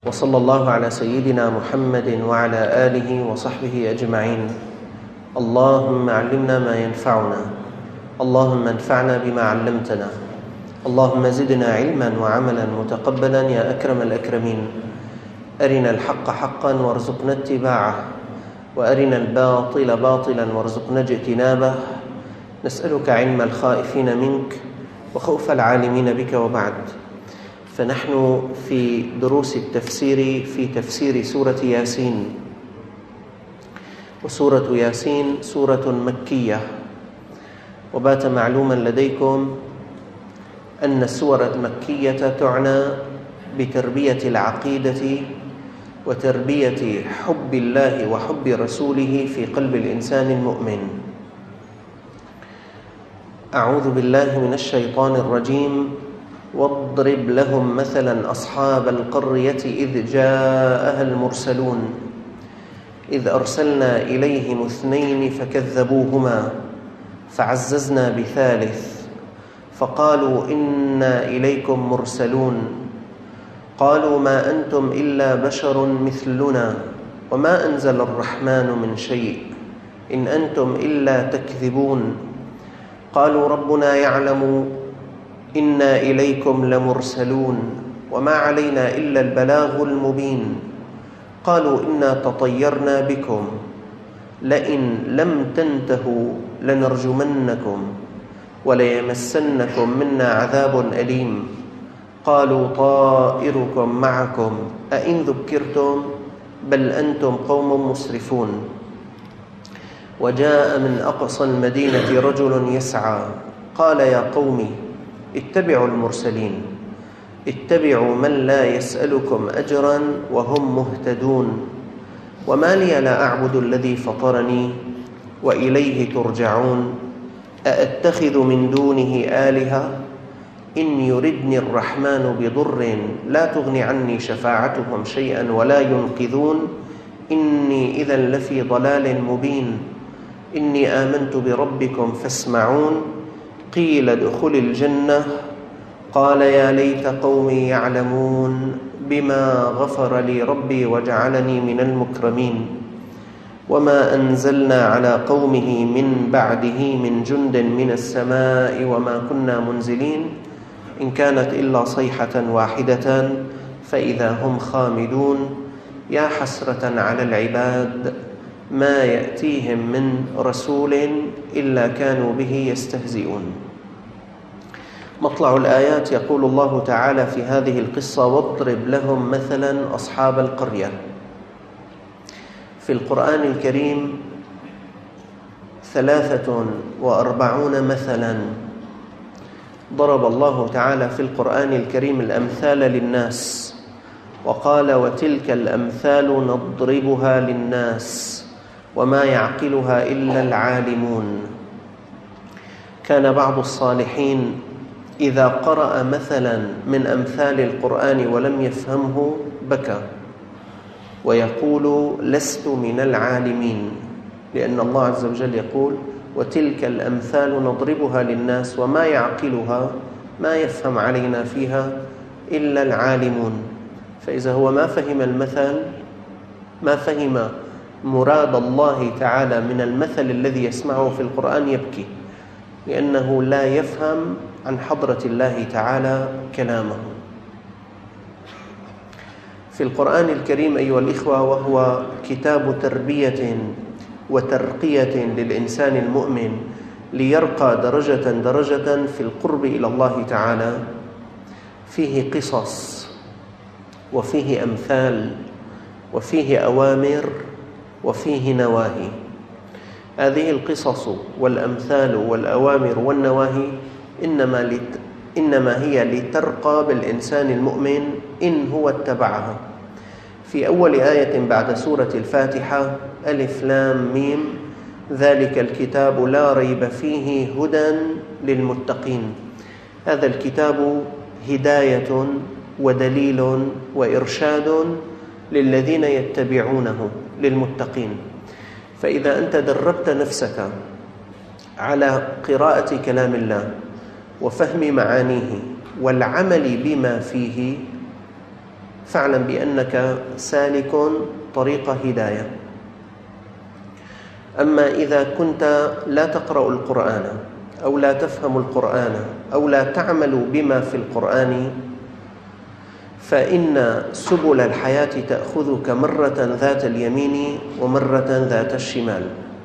وصلى الله على سيدنا محمد وعلى آله وصحبه أجمعين. اللهم علمنا ما ينفعنا، اللهم انفعنا بما علمتنا، اللهم زدنا علما وعملا متقبلا يا أكرم الأكرمين. أرنا الحق حقا وارزقنا اتباعه، وأرنا الباطل باطلا وارزقنا اجتنابه. نسألك علم الخائفين منك وخوف العالمين بك. وبعد، فنحن في دروس التفسير في تفسير سورة ياسين. وسورة ياسين سورة مكية، وبات معلوما لديكم أن السور المكية تعنى بتربية العقيدة وتربية حب الله وحب رسوله في قلب الإنسان المؤمن. أعوذ بالله من الشيطان الرجيم. واضرب لهم مثلا أصحاب القرية إذ جاءها المرسلون إذ أرسلنا إليهم 2 فكذبوهما فعززنا بثالث فقالوا إنا إليكم مرسلون قالوا ما أنتم إلا بشر مثلنا وما أنزل الرحمن من شيء إن أنتم إلا تكذبون قالوا ربنا يعلم إنا إليكم لمرسلون وما علينا إلا البلاغ المبين قالوا إنا تطيرنا بكم لئن لم تنتهوا لنرجمنكم وليمسنكم منا عذاب أليم قالوا طائركم معكم أئن ذكرتم بل أنتم قوم مسرفون. وجاء من أقصى المدينة رجل يسعى قال يا قوم اتبعوا المرسلين اتبعوا من لا يسألكم أجرا وهم مهتدون وما لي لا أعبد الذي فطرني وإليه ترجعون أأتخذ من دونه آلهة إن يردني الرحمن بضر لا تغن عني شفاعتهم شيئا ولا ينقذون إني إذا لفي ضلال مبين إني آمنت بربكم فاسمعون قيل ادخل الجنة قال يا ليت قومي يعلمون بما غفر لي ربي وجعلني من المكرمين وما أنزلنا على قومه من بعده من جند من السماء وما كنا منزلين إن كانت إلا صيحة واحدة فإذا هم خامدون يا حسرة على العباد ما يأتيهم من رسول إلا كانوا به يستهزئون. مطلع الآيات يقول الله تعالى في هذه القصة واضرب لهم مثلا أصحاب القرية. في القرآن الكريم 43 مثلا ضرب الله تعالى في القرآن الكريم الأمثال للناس وقال وتلك الأمثال نضربها للناس وما يعقلها إلا العالمون. كان بعض الصالحين إذا قرأ مثلا من أمثال القرآن ولم يفهمه بكى ويقول لست من العالمين، لأن الله عز وجل يقول وتلك الأمثال نضربها للناس وما يعقلها ما يفهم علينا فيها إلا العالمون. فإذا هو ما فهم المثل ما فهم مراد الله تعالى من المثل الذي يسمعه في القرآن يبكي، لأنه لا يفهم عن حضرة الله تعالى كلامه. في القرآن الكريم أيها الإخوة وهو كتاب تربية وترقية للإنسان المؤمن ليرقى درجة درجة في القرب إلى الله تعالى، فيه قصص وفيه أمثال وفيه أوامر وفيه نواهي. هذه القصص والأمثال والأوامر والنواهي إنما هي لترقى بالإنسان المؤمن إن هو اتبعها. في أول آية بعد سورة الفاتحة ألف لام ميم ذلك الكتاب لا ريب فيه هدى للمتقين. هذا الكتاب هداية ودليل وإرشاد للذين يتبعونه للمتقين. فإذا أنت دربت نفسك على قراءة كلام الله وفهم معانيه والعمل بما فيه فاعلم بأنك سالك طريق هداية. أما إذا كنت لا تقرأ القرآن أو لا تفهم القرآن أو لا تعمل بما في القرآن، فإن سبل الحياة تأخذك مرة ذات اليمين ومرة ذات الشمال.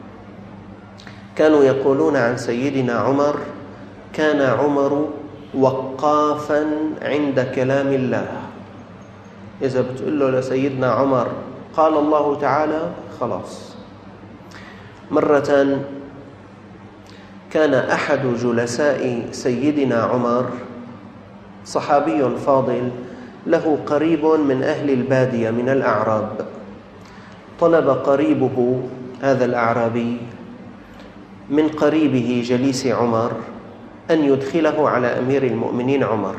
كانوا يقولون عن سيدنا عمر: كان عمر وقافا عند كلام الله. إذا بتقول له لسيدنا عمر قال الله تعالى، خلاص. مرة كان أحد جلساء سيدنا عمر صحابي فاضل له قريب من أهل البادية من الأعراب. طلب قريبه هذا الأعرابي من قريبه جليس عمر أن يدخله على أمير المؤمنين عمر.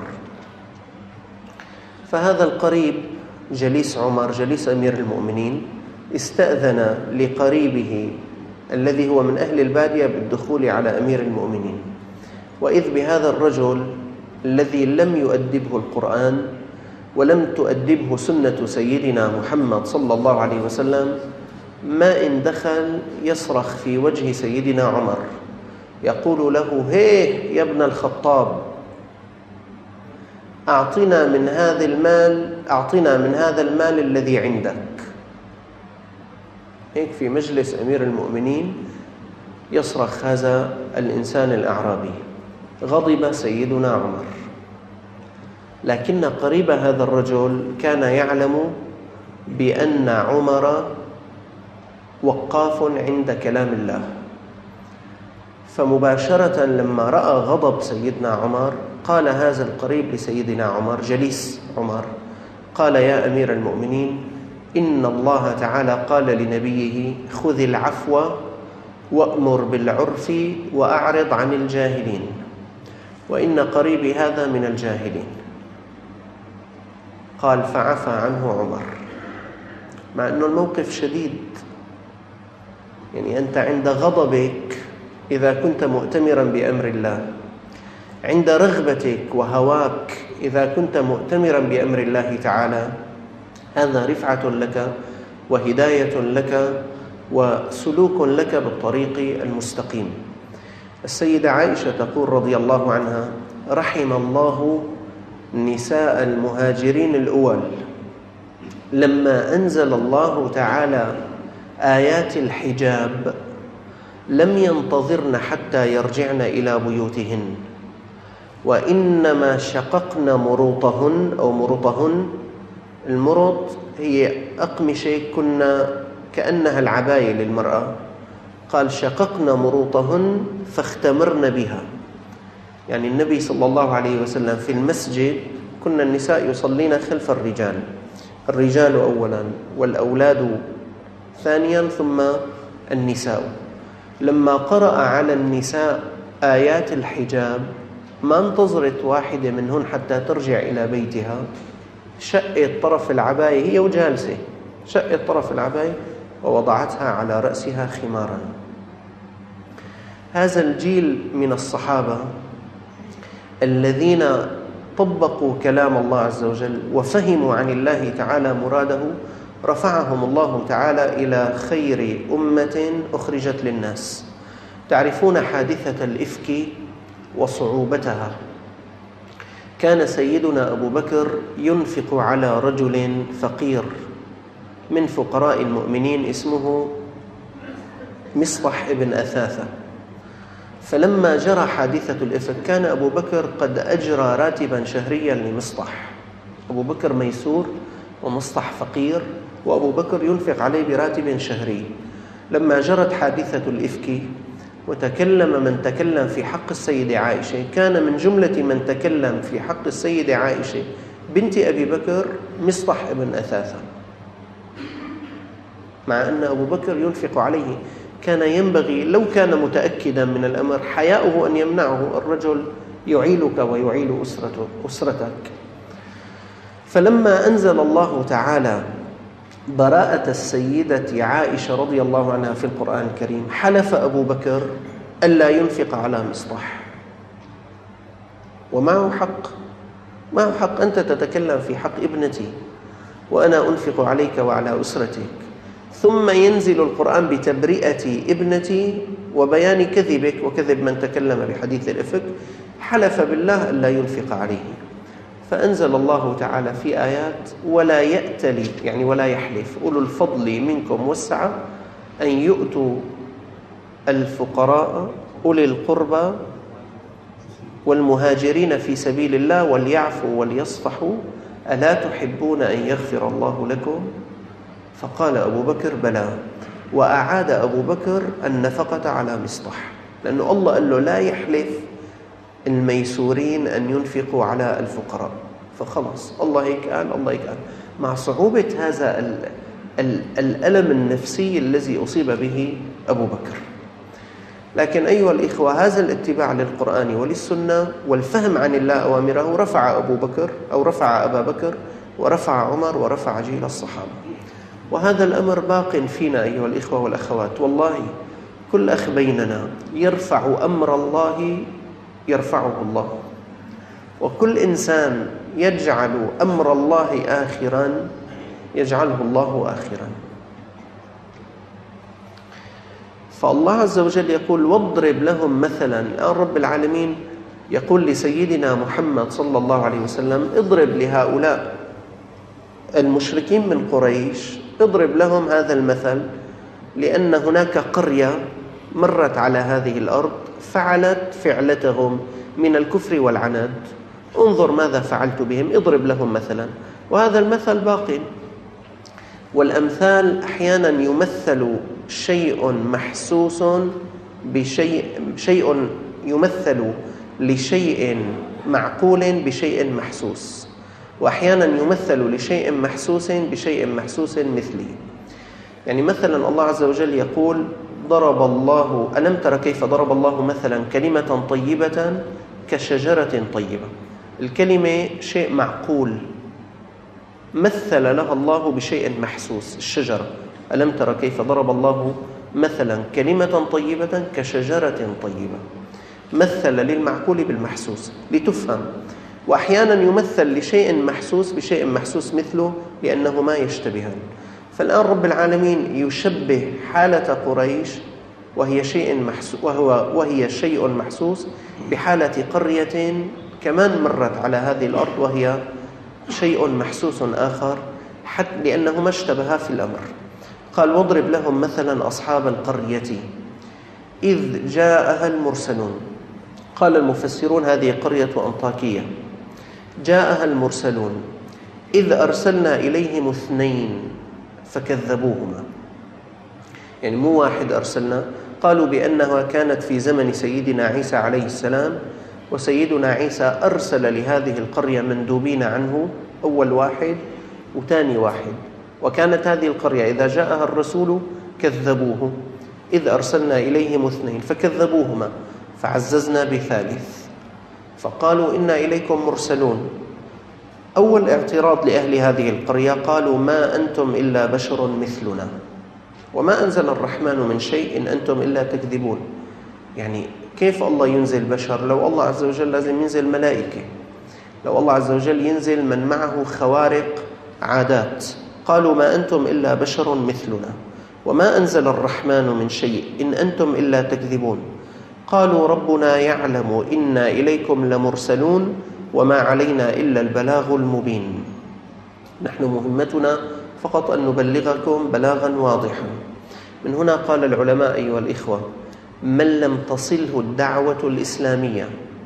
فهذا القريب جليس عمر جليس أمير المؤمنين استأذن لقريبه الذي هو من أهل البادية بالدخول على أمير المؤمنين، وإذ بهذا الرجل الذي لم يؤدبه القرآن ولم تؤدبه سنة سيدنا محمد صلى الله عليه وسلم، ما إن دخل يصرخ في وجه سيدنا عمر يقول له: هيه يا ابن الخطاب، أعطنا من هذا المال الذي عندك. هيك في مجلس أمير المؤمنين يصرخ هذا الإنسان الأعرابي. غضب سيدنا عمر، لكن قريب هذا الرجل كان يعلم بأن عمر وقاف عند كلام الله، فمباشرة لما رأى غضب سيدنا عمر قال هذا القريب لسيدنا عمر جليس عمر، قال: يا أمير المؤمنين، إن الله تعالى قال لنبيه: خذ العفو وأمر بالعرف وأعرض عن الجاهلين، وإن قريبي هذا من الجاهلين. قال: فعفى عنه عمر، مع أنه الموقف شديد. يعني أنت عند غضبك إذا كنت مؤتمرا بأمر الله، عند رغبتك وهواك إذا كنت مؤتمرا بأمر الله تعالى، هذا رفعة لك وهداية لك وسلوك لك بالطريق المستقيم. السيدة عائشة تقول رضي الله عنها: رحم الله نساء المهاجرين الأول لما أنزل الله تعالى آيات الحجاب لم ينتظرن حتى يرجعن إلى بيوتهن، وإنما شققن مروطهن أو مرطهن. المرط هي أقمشة كنا كأنها العباية للمرأة. قال: شققن مروطهن فاختمرن بها. يعني النبي صلى الله عليه وسلم في المسجد كنا النساء يصلين خلف الرجال أولا والأولاد ثانيا ثم النساء. لما قرأ على النساء آيات الحجاب ما انتظرت واحدة منهن حتى ترجع إلى بيتها، شقت طرف العباية هي وجالسة، شقت طرف العباية ووضعتها على رأسها خمارا. هذا الجيل من الصحابة الذين طبقوا كلام الله عز وجل وفهموا عن الله تعالى مراده، رفعهم الله تعالى إلى خير أمة أخرجت للناس. تعرفون حادثة الإفك وصعوبتها. كان سيدنا أبو بكر ينفق على رجل فقير من فقراء المؤمنين اسمه مصطح ابن أثاثة. فلما جرى حادثة الإفك كان أبو بكر قد أجرى راتبا شهريا لمصطح. أبو بكر ميسور ومصطح فقير، وأبو بكر ينفق عليه براتب شهري. لما جرت حادثة الإفك وتكلم من تكلم في حق السيدة عائشة، كان من جملة من تكلم في حق السيدة عائشة بنت أبي بكر مصطح ابن أثاثة، مع أن أبو بكر ينفق عليه. كان ينبغي لو كان متأكدا من الأمر حياؤه أن يمنعه. الرجل يعيلك ويعيل أسرتك. فلما أنزل الله تعالى براءة السيدة عائشة رضي الله عنها في القرآن الكريم، حلف أبو بكر ألا ينفق على مصطح، ومعه حق. معه حق. أنت تتكلم في حق ابنتي، وأنا أنفق عليك وعلى أسرتك، ثم ينزل القرآن بتبرئة ابنتي وبيان كذبك وكذب من تكلم بحديث الإفك، حلف بالله ألا ينفق عليه. فأنزل الله تعالى في آيات: ولا يأتلي، يعني ولا يحلف، أولو الفضل منكم والسعة أن يؤتوا الفقراء أولي القربى والمهاجرين في سبيل الله وليعفوا وليصفحوا ألا تحبون أن يغفر الله لكم؟ فقال أبو بكر: بلى. وأعاد أبو بكر النفقة على مصطح، لأنه الله قال له لا يحلف الميسورين أن ينفقوا على الفقراء، فخلص الله هيك قال، الله هيك قال، مع صعوبة هذا الألم النفسي الذي أصيب به أبو بكر. لكن أيها الإخوة، هذا الاتباع للقرآن وللسنة والفهم عن الله أوامره رفع أبو بكر أو رفع أبا بكر ورفع عمر ورفع جيل الصحابة، وهذا الأمر باق فينا أيها الإخوة والأخوات. والله كل أخ بيننا يرفع أمر الله يرفعه الله، وكل إنسان يجعل أمر الله آخراً يجعله الله آخراً. فالله عز وجل يقول: واضرب لهم مثلاً. الآن رب العالمين يقول لسيدنا محمد صلى الله عليه وسلم: اضرب لهؤلاء المشركين من قريش، اضرب لهم هذا المثل، لأن هناك قرية مرت على هذه الأرض فعلت فعلتهم من الكفر والعناد، انظر ماذا فعلت بهم، اضرب لهم مثلا. وهذا المثل باق. والأمثال أحيانا يمثل شيء محسوس شيء يمثل لشيء معقول بشيء محسوس، وأحيانا يمثل لشيء محسوس بشيء محسوس مثله. يعني مثلا الله عز وجل يقول: ضرب الله، ألم تر كيف ضرب الله مثلا كلمة طيبة كشجرة طيبة. الكلمة شيء معقول، مثل لها الله بشيء محسوس، الشجرة. ألم تر كيف ضرب الله مثلا كلمة طيبة كشجرة طيبة، مثل للمعقول بالمحسوس لتفهم. وأحيانا يمثل لشيء محسوس بشيء محسوس مثله لأنهما يشتبهان. فالآن رب العالمين يشبه حالة قريش وهي شيء محسوس بحالة قرية كمان مرت على هذه الأرض وهي شيء محسوس آخر، حتى لأنهما اشتبها في الأمر. قال: واضرب لهم مثلا أصحاب القرية إذ جاءها المرسلون. قال المفسرون: هذه قرية أنطاكية. جاءها المرسلون إذ أرسلنا إليهم 2 فكذبوهما. يعني مو واحد أرسلنا، قالوا بأنها كانت في زمن سيدنا عيسى عليه السلام، وسيدنا عيسى أرسل لهذه القرية مندوبين عنه، أول واحد وثاني واحد، وكانت هذه القرية إذا جاءها الرسول كذبوه. إذ أرسلنا إليهم 2 فكذبوهما فعززنا بثالث فقالوا إنا إليكم مرسلون. أول اعتراض لأهل هذه القرية، قالوا: ما أنتم إلا بشر مثلنا وما أنزل الرحمن من شيء إن أنتم إلا تكذبون. يعني كيف الله ينزل بشر؟ لو الله عز وجل لازم ينزل ملائكة، لو الله عز وجل ينزل من معه خوارق عادات. قالوا: ما أنتم إلا بشر مثلنا وما أنزل الرحمن من شيء إن أنتم إلا تكذبون. قالوا: ربنا يعلم إنا إليكم لمرسلون وما علينا إلا البلاغ المبين. نحن مهمتنا فقط أن نبلغكم بلاغا واضحا. من هنا قال العلماء أيها الإخوة: من لم تصله الدعوة الإسلامية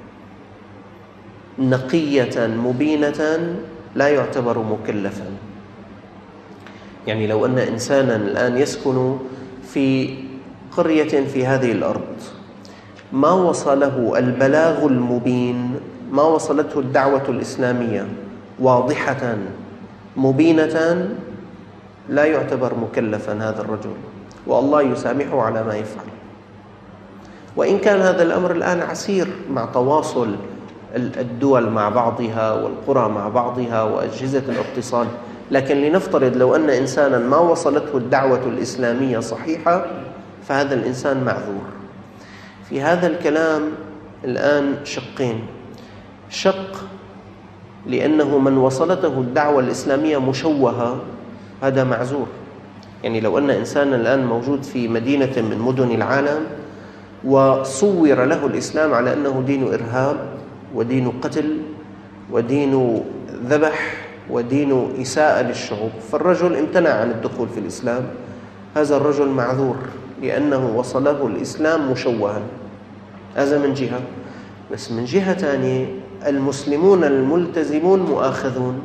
نقية مبينة لا يعتبر مكلفا. يعني لو أن إنسانا الآن يسكن في قرية في هذه الأرض ما وصله البلاغ المبين، ما وصلته الدعوة الإسلامية واضحة مبينة، لا يعتبر مكلفا هذا الرجل، والله يسامحه على ما يفعل. وإن كان هذا الأمر الآن عسير مع تواصل الدول مع بعضها والقرى مع بعضها وأجهزة الاتصال، لكن لنفترض لو أن إنسانا ما وصلته الدعوة الإسلامية صحيحة فهذا الإنسان معذور. في هذا الكلام الآن شقين: شق لأنه من وصلته الدعوة الإسلامية مشوهة هذا معذور. يعني لو أن إنسانا الآن موجود في مدينة من مدن العالم وصور له الإسلام على أنه دين إرهاب ودين قتل ودين ذبح ودين إساءة للشعوب، فالرجل امتنع عن الدخول في الإسلام، هذا الرجل معذور لأنه وصله الإسلام مشوها. هذا من جهة. بس من جهة ثانية المسلمون الملتزمون مؤاخذون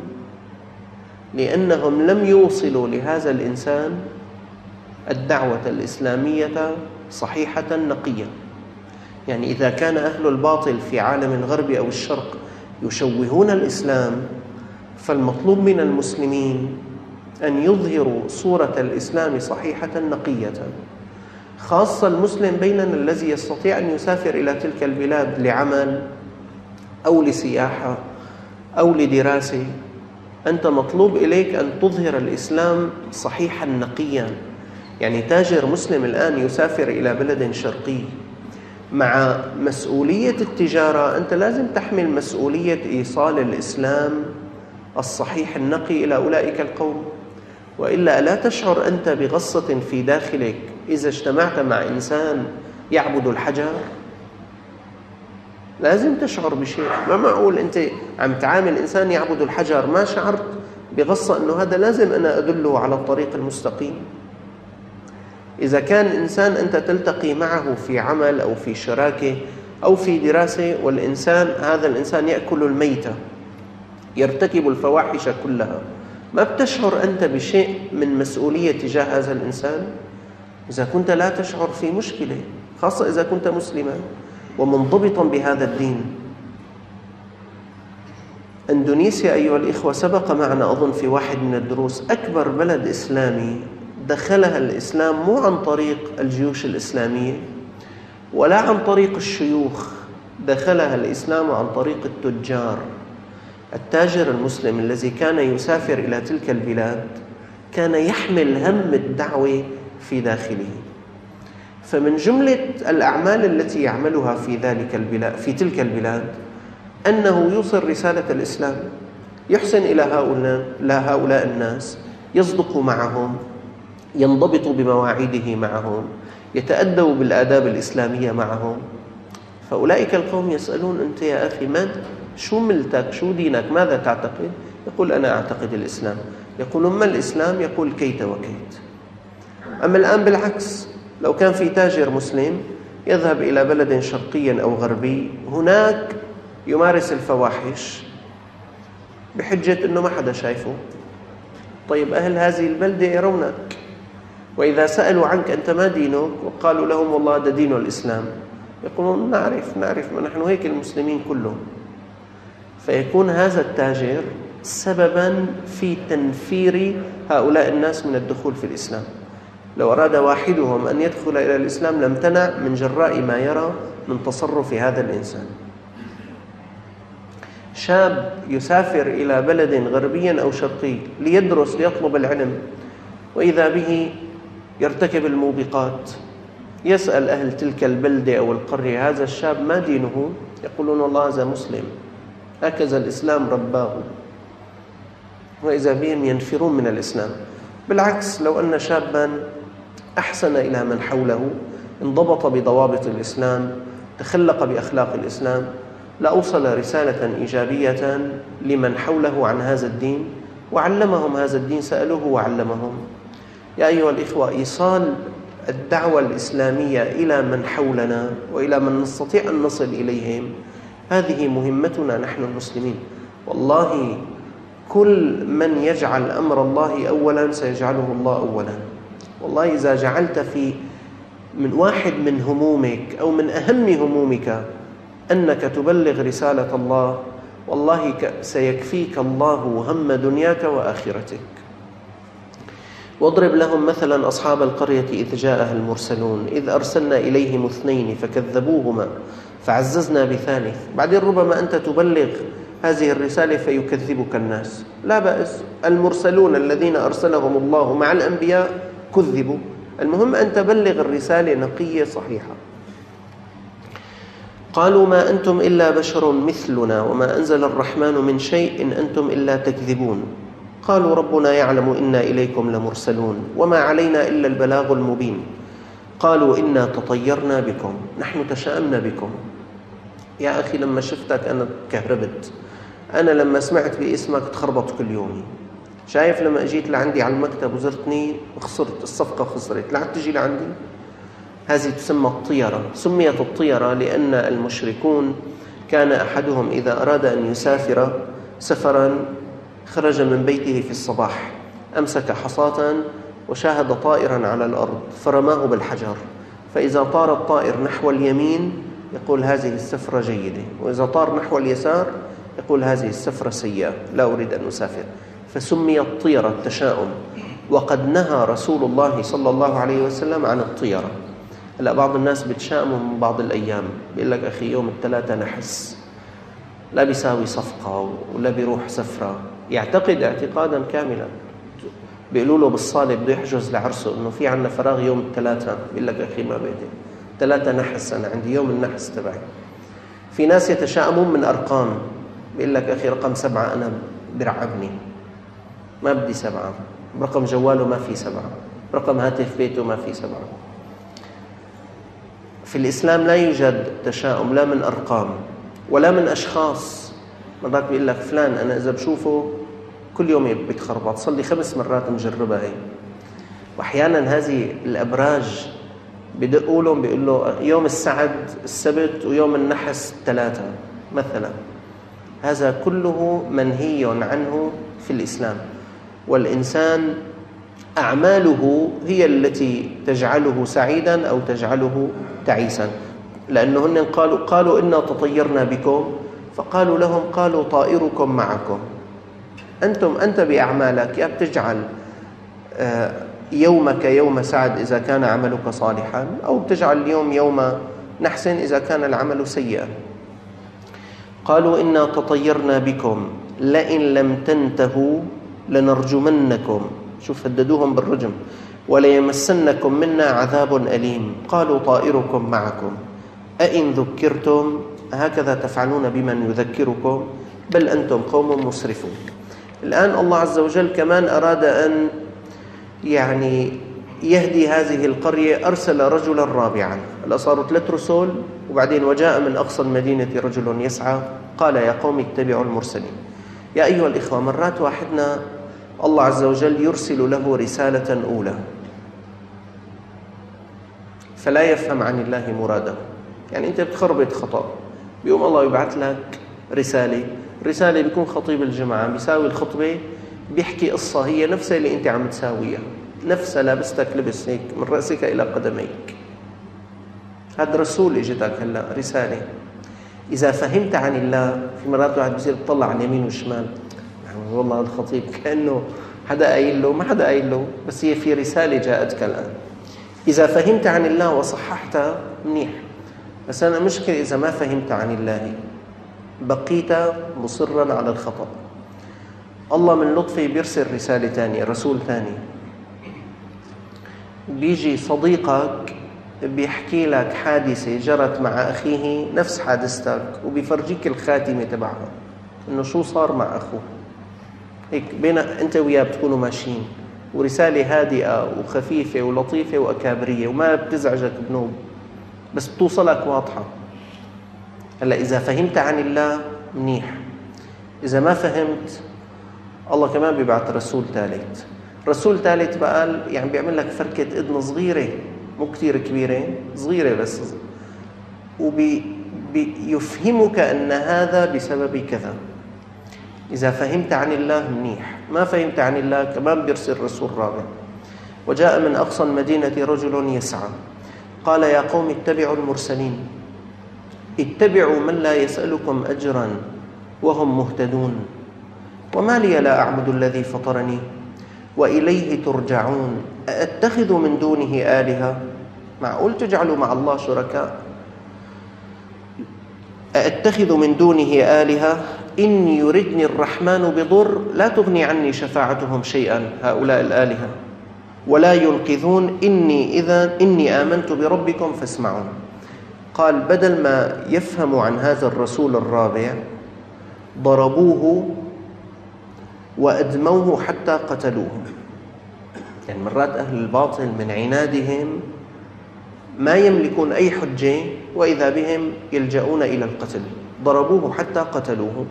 لأنهم لم يوصلوا لهذا الإنسان الدعوة الإسلامية صحيحة نقية. يعني إذا كان أهل الباطل في عالم الغرب أو الشرق يشوهون الإسلام، فالمطلوب من المسلمين أن يظهروا صورة الإسلام صحيحة نقية. خاصة المسلم بيننا الذي يستطيع أن يسافر إلى تلك البلاد لعمل أو لسياحة أو لدراسة، أنت مطلوب إليك أن تظهر الإسلام صحيحا نقيا. يعني تاجر مسلم الآن يسافر إلى بلد شرقي مع مسؤولية التجارة، أنت لازم تحمل مسؤولية إيصال الإسلام الصحيح النقي إلى أولئك القوم، وإلا لا تشعر أنت بغصة في داخلك إذا اجتمعت مع إنسان يعبد الحجر. لازم تشعر بشيء. ما معقول أنت عم تعامل إنسان يعبد الحجر ما شعرت بغصة أنه هذا لازم أنا أدله على الطريق المستقيم. إذا كان إنسان أنت تلتقي معه في عمل أو في شراكة أو في دراسة هذا الإنسان يأكل الميتة يرتكب الفواحش كلها، ما بتشعر أنت بشيء من مسؤولية تجاه هذا الإنسان؟ إذا كنت لا تشعر في مشكلة، خاصة إذا كنت مسلما ومنضبطا بهذا الدين. إندونيسيا أيها الإخوة سبق معنا أظن في واحد من الدروس أكبر بلد إسلامي دخلها الإسلام مو عن طريق الجيوش الإسلامية ولا عن طريق الشيوخ، دخلها الإسلام عن طريق التجار. التاجر المسلم الذي كان يسافر إلى تلك البلاد كان يحمل هم الدعوة في داخله. فمن جملة الأعمال التي يعملها في تلك البلاد أنه يوصل رسالة الإسلام، يحسن إلى هؤلاء الناس، يصدق معهم، ينضبط بمواعيده معهم، يتأدب بالآداب الإسلامية معهم. فأولئك القوم يسألون أنت يا أخي شو ملتك، شو دينك، ماذا تعتقد؟ يقول أنا أعتقد الإسلام. يقولون ما الإسلام؟ يقول كيت وكيت. أما الآن بالعكس، لو كان في تاجر مسلم يذهب إلى بلد شرقي أو غربي هناك يمارس الفواحش بحجة أنه ما حدا شايفه، طيب أهل هذه البلدة يرونك، وإذا سألوا عنك أنت ما دينك وقالوا لهم والله ده دين الإسلام، يقولون نعرف ما نحن هيك المسلمين كلهم. فيكون هذا التاجر سببا في تنفير هؤلاء الناس من الدخول في الإسلام. لو أراد واحدهم أن يدخل إلى الإسلام لامتنع من جراء ما يرى من تصرف هذا الإنسان. شاب يسافر إلى بلد غربي أو شرقي ليدرس ليطلب العلم، وإذا به يرتكب الموبقات، يسأل أهل تلك البلدة أو القرية هذا الشاب ما دينه؟ يقولون والله هذا مسلم، هكذا الإسلام رباه، وإذا بهم ينفرون من الإسلام. بالعكس، لو أن شابا أحسن إلى من حوله، انضبط بضوابط الإسلام، تخلق بأخلاق الإسلام، لأوصل رسالة إيجابية لمن حوله عن هذا الدين وعلمهم هذا الدين، سألوه وعلمهم. يا أيها الإخوة، إيصال الدعوة الإسلامية إلى من حولنا وإلى من نستطيع أن نصل إليهم، هذه مهمتنا نحن المسلمين. والله كل من يجعل أمر الله أولا سيجعله الله أولا. والله إذا جعلت من واحد من همومك أو من أهم همومك أنك تبلغ رسالة الله، والله سيكفيك الله هم دنياك وآخرتك. واضرب لهم مثلا أصحاب القرية إذ جاءها المرسلون إذ أرسلنا إليهم 2 فكذبوهما فعززنا ب3. بعدين ربما أنت تبلغ هذه الرسالة فيكذبك الناس، لا بأس، المرسلون الذين أرسلهم الله مع الأنبياء كذبوا، المهم أن تبلغ الرسالة نقية صحيحة. قالوا ما أنتم إلا بشر مثلنا وما أنزل الرحمن من شيء إن أنتم إلا تكذبون. قالوا ربنا يعلم إنا إليكم لمرسلون وما علينا إلا البلاغ المبين. قالوا إنا تطيرنا بكم، نحن تشاءمنا بكم. يا أخي لما شفتك أنا كهربت، أنا لما سمعت باسمك تخربط كل يوم. شايف لما أجيت لعندي على المكتب وزرتني وخسرت الصفقة، خسرت لا تجي لعندي. هذه تسمى الطيرة. سميت الطيرة لأن المشركون كان أحدهم إذا أراد أن يسافر سفرا خرج من بيته في الصباح، أمسك حصاة وشاهد طائرا على الأرض فرماه بالحجر، فإذا طار الطائر نحو اليمين يقول هذه السفرة جيدة، وإذا طار نحو اليسار يقول هذه السفرة سيئة لا أريد أن أسافر. فسمي الطيرة التشاؤم. وقد نهى رسول الله صلى الله عليه وسلم عن الطيرة. هلا بعض الناس بتشائموا من بعض الأيام، بيقول لك أخي يوم الثلاثة نحس، لا بيساوي صفقة ولا بيروح سفرة، يعتقد اعتقادا كاملا. بيقولوا له بالصالة بده يحجز لعرسه إنه في عنا فراغ يوم الثلاثة، بيقول لك أخي ما بدي، 3 نحس، أنا عندي يوم النحس تبعي. في ناس يتشائمون من أرقام، بيقول لك أخي رقم 7 أنا برعبني، ما بدي 7، رقم جواله ما في 7، رقم هاتف بيته ما في 7. في الإسلام لا يوجد تشاؤم لا من أرقام ولا من أشخاص. مرات بيقول لك فلان أنا إذا بشوفه كل يوم بيتخربط، صار لي 5 مرات مجربها هي. وأحيانا هذه الأبراج بدقوا لهم بيقول له يوم السعد السبت ويوم النحس 3 مثلا. هذا كله منهي عنه في الإسلام. والإنسان أعماله هي التي تجعله سعيدا أو تجعله تعيسا. لأنه هن قالوا إنا تطيرنا بكم، فقالوا لهم قالوا طائركم معكم. أنت بأعمالك يا بتجعل يومك يوم سعد إذا كان عملك صالحا، أو بتجعل اليوم يوم نحس إذا كان العمل سيئا. قالوا إنا تطيرنا بكم لئن لم تنتهوا لنرجمنكم، شوف هددوهم بالرجم، وليمسنكم منا عذاب أليم. قالوا طائركم معكم أئن ذكرتم هكذا تفعلون بمن يذكركم بل أنتم قوم مسرفون. الآن الله عز وجل كمان أراد أن يهدي هذه القرية، أرسل رجلا رابعا. هلا صاروا 3 رسل، وبعدين وجاء من أقصى المدينة رجل يسعى قال يا قوم اتبعوا المرسلين. يا أيها الإخوة، مرات واحدنا الله عز وجل يرسل له رسالة أولى فلا يفهم عن الله مراده. أنت بتخربط خطأ، بيقوم الله يبعث لك رسالة بيكون خطيب الجمعة بيساوي الخطبة، بيحكي قصة هي نفسها اللي أنت عم تساويها، نفسها لابستك لبس هيك من رأسك إلى قدميك. هذا رسول اجتك هلا رسالة. إذا فهمت عن الله، في مرات واحد بيصير يطلع عن يمين وشمال، والله الخطيب كأنه حدا قايل له، ما حدا قايل له، بس هي في رسالة جاءتك الآن. إذا فهمت عن الله وصححتها منيح، بس أنا مشكلة إذا ما فهمت عن الله بقيت مصرا على الخطأ. الله من لطفه بيرسل رسالة ثانية، رسول ثاني. بيجي صديقك بيحكي لك حادثة جرت مع أخيه نفس حادثتك، وبيفرجيك الخاتمة تبعها إنه شو صار مع أخوه. هيك بين أنت وياه بتكونوا ماشيين، ورسالة هادئة وخفيفة ولطيفة وأكابرية وما بتزعجك بنوب، بس بتوصلك واضحة. هلا إذا فهمت عن الله منيح، إذا ما فهمت الله كمان بيبعث رسول ثالث. رسول ثالث بقى بيعمل لك فركة إذن صغيرة، مو كتير كبيرة، صغيرة بس، وبيفهمك أن هذا بسبب كذا. إذا فهمت عن الله منيح، ما فهمت عن الله كمان بيرسل رسول رابع. وجاء من أقصى المدينة رجل يسعى قال يا قوم اتبعوا المرسلين، اتبعوا من لا يسألكم أجرا وهم مهتدون، وما لي لا أعبد الذي فطرني وإليه ترجعون، أأتخذ من دونه آلهة، معقول تجعلوا مع الله شركاء؟ أأتخذ من دونه آلهة إن يردني الرحمن بضر لا تغني عني شفاعتهم شيئا هؤلاء الآلهة ولا ينقذون إني آمنت بربكم فاسمعون. قال بدل ما يفهموا عن هذا الرسول الرابع ضربوه وأدموه حتى قتلوه. يعني مرات أهل الباطل من عنادهم ما يملكون أي حجة وإذا بهم يلجؤون إلى القتل، ضربوه حتى قتلوه.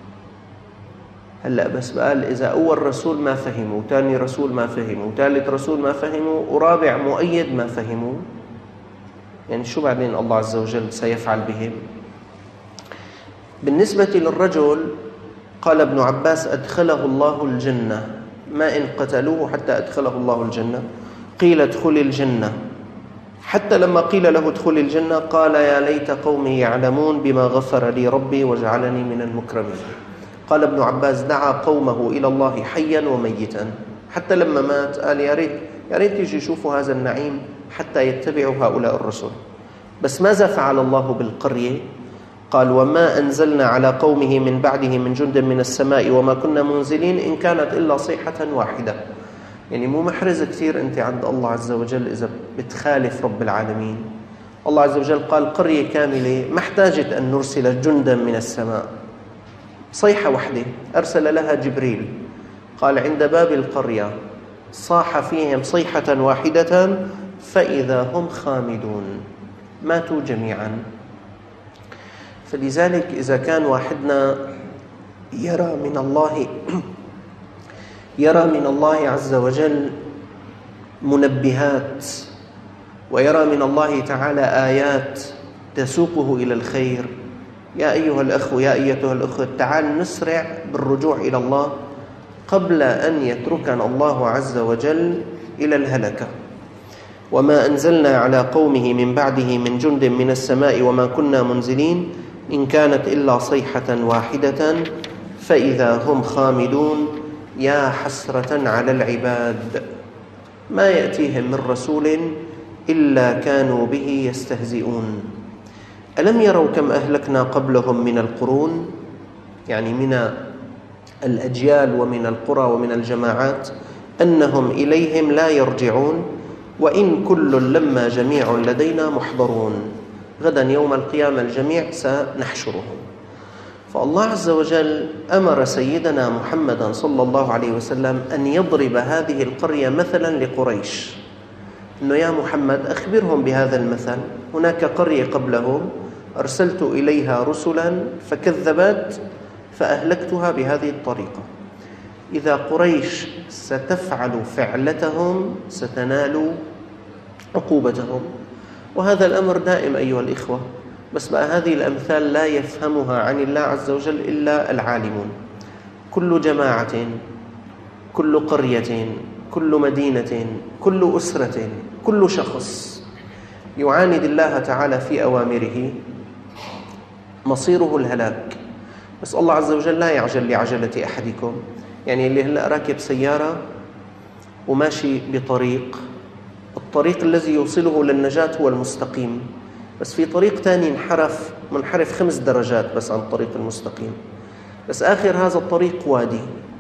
هلأ بس قال إذا أول رسول ما فهموا، ثاني رسول ما فهموا، ثالث رسول ما فهموا، ورابع مؤيد ما فهموا، يعني شو بعدين الله عز وجل سيفعل بهم؟ بالنسبة للرجل قال ابن عباس أدخله الله الجنة، ما إن قتلوه حتى أدخله الله الجنة. قيل ادخل الجنة، حتى لما قيل له ادخل الجنة قال يا ليت قومي يعلمون بما غفر لي ربي وجعلني من المكرمين. قال ابن عباس دعا قومه إلى الله حيا وميتا، حتى لما مات قال يا ريت يجي يشوفوا هذا النعيم حتى يتبعوا هؤلاء الرسل. بس ماذا فعل الله بالقرية؟ قال وما أنزلنا على قومه من بعده من جند من السماء وما كنا منزلين إن كانت إلا صيحة واحدة. يعني مو محرز كثير أنت عند الله عز وجل إذا بتخالف رب العالمين. الله عز وجل قال قرية كاملة ما احتاجت أن نرسل جندا من السماء، صيحة واحدة أرسل لها جبريل، قال عند باب القرية صاح فيهم صيحة واحدة فإذا هم خامدون، ماتوا جميعا. فلذلك إذا كان واحدنا يرى من الله عز وجل منبهات، ويرى من الله تعالى آيات تسوقه إلى الخير، يا أيها الأخ يا أيتها الأخوة تعال نسرع بالرجوع إلى الله قبل أن يتركنا الله عز وجل إلى الهلكة. وما أنزلنا على قومه من بعده من جند من السماء وما كنا منزلين إن كانت إلا صيحة واحدة فإذا هم خامدون يا حسرة على العباد ما يأتيهم من رسول إلا كانوا به يستهزئون. ألم يروا كم أهلكنا قبلهم من القرون، يعني من الأجيال ومن القرى ومن الجماعات، أنهم إليهم لا يرجعون وإن كل لما جميع لدينا محضرون. غدا يوم القيامة الجميع سنحشرهم. فالله عز وجل أمر سيدنا محمدا صلى الله عليه وسلم أن يضرب هذه القرية مثلا لقريش، إنه يا محمد أخبرهم بهذا المثل، هناك قرية قبلهم أرسلت إليها رسلا فكذبت فأهلكتها بهذه الطريقة، إذا قريش ستفعل فعلتهم ستنال عقوبتهم. وهذا الأمر دائم أيها الإخوة، بس بقى هذه الأمثال لا يفهمها عن الله عز وجل إلا العالمون. كل جماعة، كل قرية، كل مدينة، كل أسرة، كل شخص يعاند الله تعالى في أوامره مصيره الهلاك. بس الله عز وجل لا يعجل لعجلة أحدكم. يعني اللي هلأ راكب سيارة وماشي بطريق، الطريق الذي يوصله للنجاة هو المستقيم، بس في طريق تاني منحرف 5 درجات بس عن الطريق المستقيم، بس آخر هذا الطريق وادي،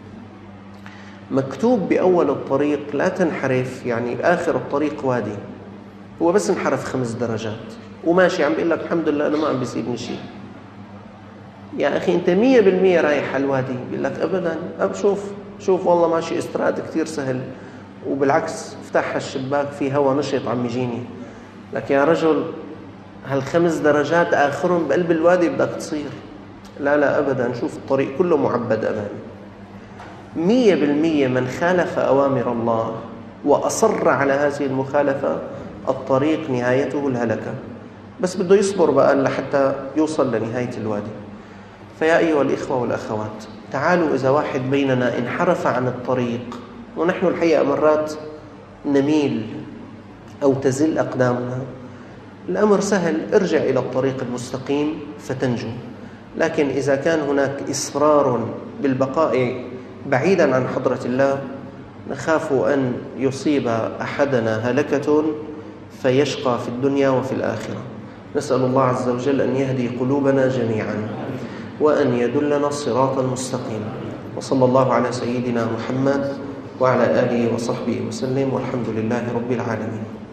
مكتوب بأول الطريق لا تنحرف، يعني آخر الطريق وادي، هو بس انحرف 5 درجات وماشي عم بيقول لك الحمد لله أنا ما عم بيصيبني شيء. يا أخي أنت 100% رايح على الوادي، بيقول لك أبدا، شوف والله ماشي استراد كتير سهل، وبالعكس افتح الشباك في هوا نشط عم يجيني. لك يا رجل هال5 درجات آخرهم بقلب الوادي بدك تصير. لا أبدا، شوف الطريق كله معبد أمامي. 100% من خالف أوامر الله وأصر على هذه المخالفة الطريق نهايته الهلكة، بس بده يصبر بقى لحتى يوصل لنهاية الوادي. فيا أيها الإخوة والأخوات تعالوا، إذا واحد بيننا انحرف عن الطريق، ونحن الحقيقة مرات نميل أو تزل أقدامنا، الأمر سهل، ارجع إلى الطريق المستقيم فتنجو. لكن إذا كان هناك إصرار بالبقاء بعيدا عن حضرة الله نخاف أن يصيب أحدنا هلكة فيشقى في الدنيا وفي الآخرة. نسأل الله عز وجل أن يهدي قلوبنا جميعا وأن يدلنا الصراط المستقيم. وصلى الله على سيدنا محمد وعلى آله وصحبه وسلم، والحمد لله رب العالمين.